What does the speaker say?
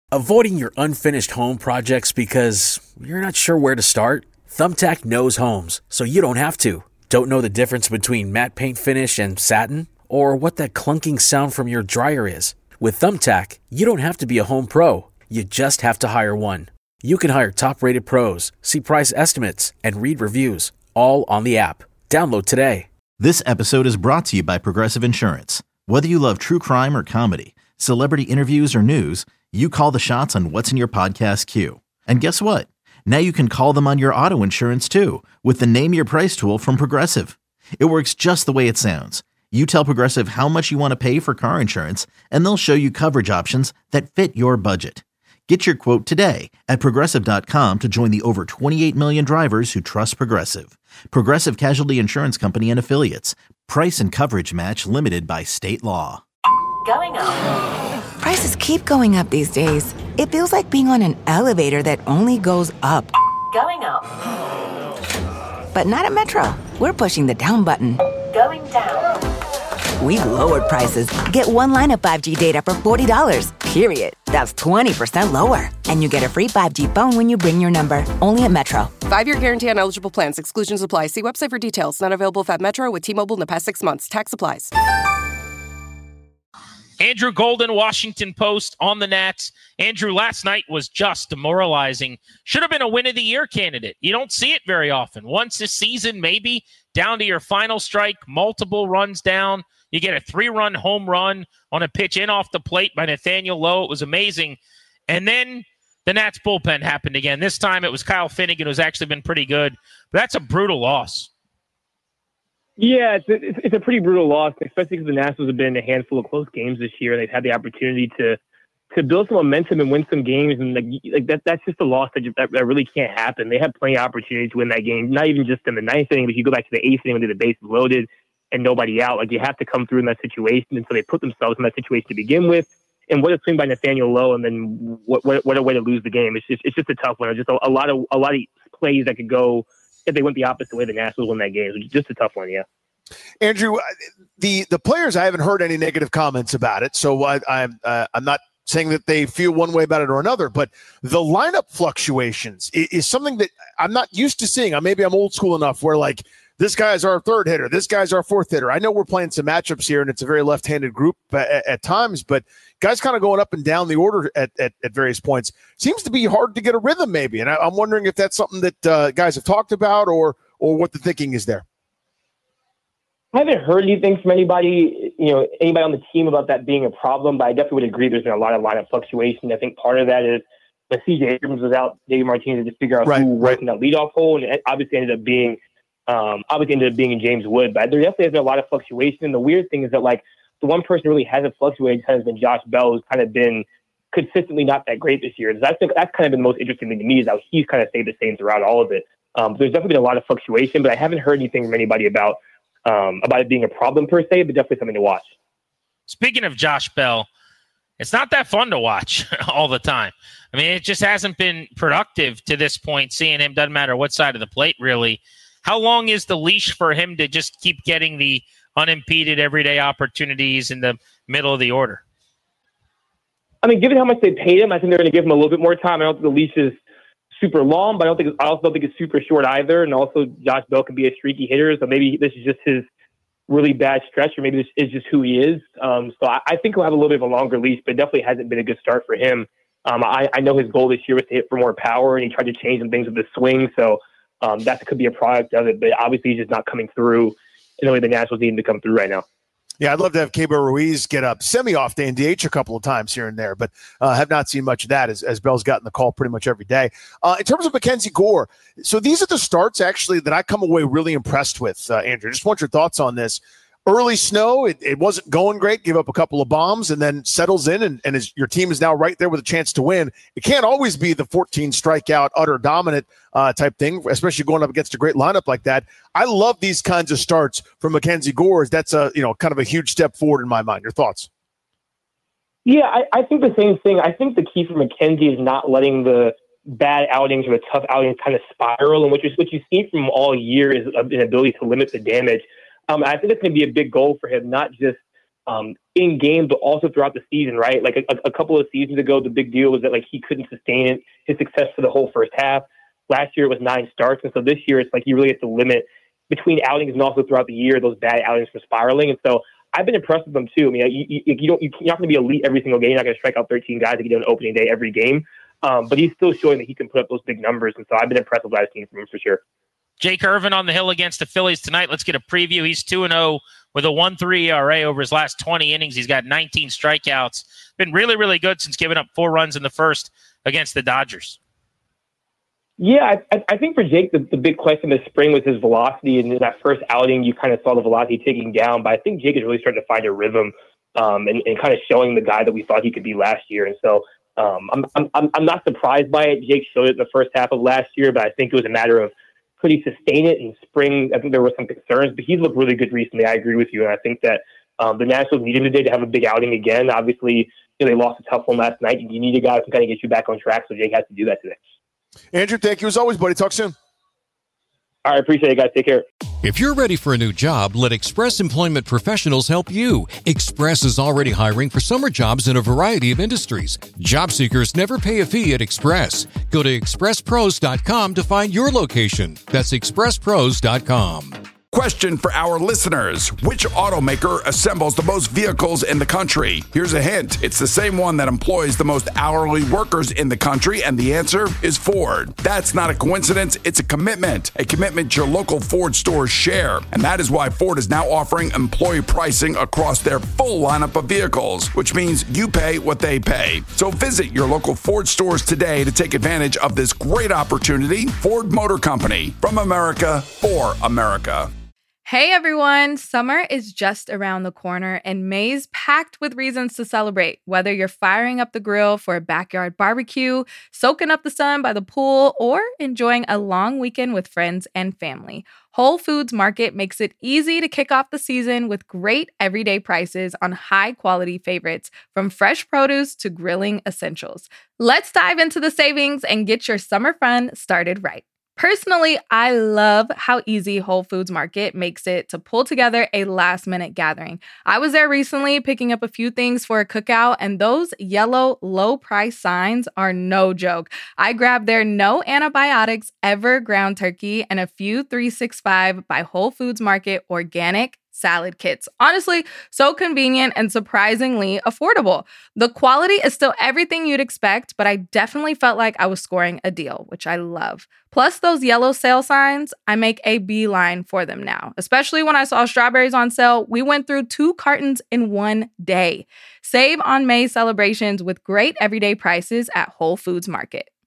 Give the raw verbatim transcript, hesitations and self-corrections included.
Avoiding your unfinished home projects because you're not sure where to start? Thumbtack knows homes, so you don't have to. Don't know the difference between matte paint finish and satin? Or what that clunking sound from your dryer is? With Thumbtack, you don't have to be a home pro. You just have to hire one. You can hire top-rated pros, see price estimates, and read reviews, all on the app. Download today. This episode is brought to you by Progressive Insurance. Whether you love true crime or comedy, celebrity interviews or news, you call the shots on what's in your podcast queue. And guess what? Now you can call them on your auto insurance too with the Name Your Price tool from Progressive. It works just the way it sounds. You tell Progressive how much you want to pay for car insurance, and they'll show you coverage options that fit your budget. Get your quote today at Progressive dot com to join the over twenty-eight million drivers who trust Progressive. Progressive Casualty Insurance Company and Affiliates. Price and coverage match limited by state law. Going up. Prices keep going up these days. It feels like being on an elevator that only goes up. Going up. But not at Metro. We're pushing the down button. Going down. We've lowered prices. Get one line of five G data for forty dollars, period. That's twenty percent lower. And you get a free five G phone when you bring your number. Only at Metro. Five-year guarantee on eligible plans. Exclusions apply. See website for details. Not available at Metro with T-Mobile in the past six months. Tax applies. Andrew Golden, Washington Post on the Nats. Andrew, last night was just demoralizing. Should have been a win of the year candidate. You don't see it very often. Once a season, maybe, down to your final strike, multiple runs down. You get a three-run home run on a pitch in off the plate by Nathaniel Lowe. It was amazing. And then the Nats bullpen happened again. This time it was Kyle Finnegan, who's actually been pretty good. But that's a brutal loss. Yeah, it's a, it's a pretty brutal loss, especially because the Nationals have been in a handful of close games this year. They've had the opportunity to to build some momentum and win some games, and like, like that that's just a loss that, that that really can't happen. They had plenty of opportunities to win that game, not even just in the ninth inning, but you go back to the eighth inning when the bases loaded and nobody out. Like, you have to come through in that situation, and so they put themselves in that situation to begin with. And what a swing by Nathaniel Lowe, and then what what, what a way to lose the game. It's just it's just a tough one. It's just a, a lot of a lot of plays that could go if they went the opposite way. The Nationals win that game. It's just a tough one, yeah. Andrew, the the players, I haven't heard any negative comments about it, so I, I'm uh, I'm not saying that they feel one way about it or another. But the lineup fluctuations is, is something that I'm not used to seeing. Uh, maybe I'm old school enough where, like, this guy's our third hitter, this guy's our fourth hitter. I know we're playing some matchups here, and it's a very left-handed group at, at times, but guys kind of going up and down the order at, at, at various points seems to be hard to get a rhythm, maybe. And I, I'm wondering if that's something that uh, guys have talked about, or or what the thinking is there. I haven't heard anything from anybody, you know, anybody on the team about that being a problem, but I definitely would agree there's been a lot of lineup fluctuation. I think part of that is when C J Abrams was out, David Martinez had to figure out right, who was right. in that leadoff hole, and it obviously ended up being um, obviously ended up being in James Wood. But there definitely has been a lot of fluctuation. And the weird thing is that, like, the one person who really hasn't fluctuated has been Josh Bell, who's kind of been consistently not that great this year. And I think that's kind of been the most interesting thing to me, is how he's kind of stayed the same throughout all of it. Um, there's definitely been a lot of fluctuation, but I haven't heard anything from anybody about Um, about it being a problem per se, but definitely something to watch. Speaking of Josh Bell, it's not that fun to watch all the time. I mean, it just hasn't been productive to this point, seeing him, doesn't matter what side of the plate, really. How long is the leash for him to just keep getting the unimpeded everyday opportunities in the middle of the order? I mean, given how much they paid him, I think they're going to give him a little bit more time. I don't think the leash is super long, but I don't think it's, I also don't think it's super short either. And also, Josh Bell can be a streaky hitter, so maybe this is just his really bad stretch, or maybe this is just who he is. Um, so I, I think he'll have a little bit of a longer leash, but it definitely hasn't been a good start for him. Um, I, I know his goal this year was to hit for more power, and he tried to change some things with his swing, so um, that could be a product of it. But obviously, he's just not coming through in the way the Nationals need him to come through right now. Yeah, I'd love to have Keibert Ruiz get up semi-off day and D H a couple of times here and there, but uh, have not seen much of that as, as Bell's gotten the call pretty much every day. Uh, in terms of Mackenzie Gore, so these are the starts, actually, that I come away really impressed with, uh, Andrew. Just want your thoughts on this. Early snow, it, it wasn't going great, give up a couple of bombs, and then settles in, and, and is, your team is now right there with a chance to win. It can't always be the fourteen strikeout, utter dominant uh, type thing, especially going up against a great lineup like that. I love these kinds of starts from Mackenzie Gore. That's a, you know, kind of a huge step forward in my mind. Your thoughts? Yeah, I, I think the same thing. I think the key for Mackenzie is not letting the bad outings or the tough outings kind of spiral, and what you what you see from him all year is an ability to limit the damage. Um, I think it's going to be a big goal for him, not just um, in game, but also throughout the season, right? Like a, a couple of seasons ago, the big deal was that like he couldn't sustain it, his success for the whole first half. Last year it was nine starts, and so this year it's like he really has to limit between outings and also throughout the year those bad outings from spiraling. And so I've been impressed with them too. I mean, you, you, you don't, you're not going to be elite every single game. You're not going to strike out thirteen guys like you do on opening day every game. Um, but he's still showing that he can put up those big numbers. And so I've been impressed with what I've seen from him for sure. Jake Irvin on the hill against the Phillies tonight. Let's get a preview. He's two and oh with a one point three E R A over his last twenty innings. He's got nineteen strikeouts. Been really, really good since giving up four runs in the first against the Dodgers. Yeah, I, I think for Jake, the, the big question this spring was his velocity. And in that first outing, you kind of saw the velocity taking down. But I think Jake is really starting to find a rhythm um, and, and kind of showing the guy that we thought he could be last year. And so um, I'm, I'm I'm not surprised by it. Jake showed it in the first half of last year, but I think it was a matter of could he sustain it in spring? I think there were some concerns, but he's looked really good recently. I agree with you. And I think that um, the Nationals need him today to have a big outing again. Obviously, you know, they lost a tough one last night. You need a guy who can kind of get you back on track, so Jake has to do that today. Andrew, thank you as always, buddy. Talk soon. All right, appreciate it, guys. Take care. If you're ready for a new job, let Express Employment Professionals help you. Express is already hiring for summer jobs in a variety of industries. Job seekers never pay a fee at Express. Go to express pros dot com to find your location. That's express pros dot com. Question for our listeners. Which automaker assembles the most vehicles in the country? Here's a hint. It's the same one that employs the most hourly workers in the country, and the answer is Ford. That's not a coincidence. It's a commitment. A commitment your local Ford stores share. And that is why Ford is now offering employee pricing across their full lineup of vehicles, which means you pay what they pay. So visit your local Ford stores today to take advantage of this great opportunity. Ford Motor Company. From America, for America. Hey everyone, summer is just around the corner and May's packed with reasons to celebrate. Whether you're firing up the grill for a backyard barbecue, soaking up the sun by the pool, or enjoying a long weekend with friends and family, Whole Foods Market makes it easy to kick off the season with great everyday prices on high-quality favorites, from fresh produce to grilling essentials. Let's dive into the savings and get your summer fun started right. Personally, I love how easy Whole Foods Market makes it to pull together a last-minute gathering. I was there recently picking up a few things for a cookout, and those yellow low-price signs are no joke. I grabbed their no antibiotics ever ground turkey and a few three sixty-five by Whole Foods Market organic salad kits. Honestly, so convenient and surprisingly affordable. The quality is still everything you'd expect, but I definitely felt like I was scoring a deal, which I love. Plus those yellow sale signs, I make a beeline for them now. Especially when I saw strawberries on sale, we went through two cartons in one day. Save on May celebrations with great everyday prices at Whole Foods Market.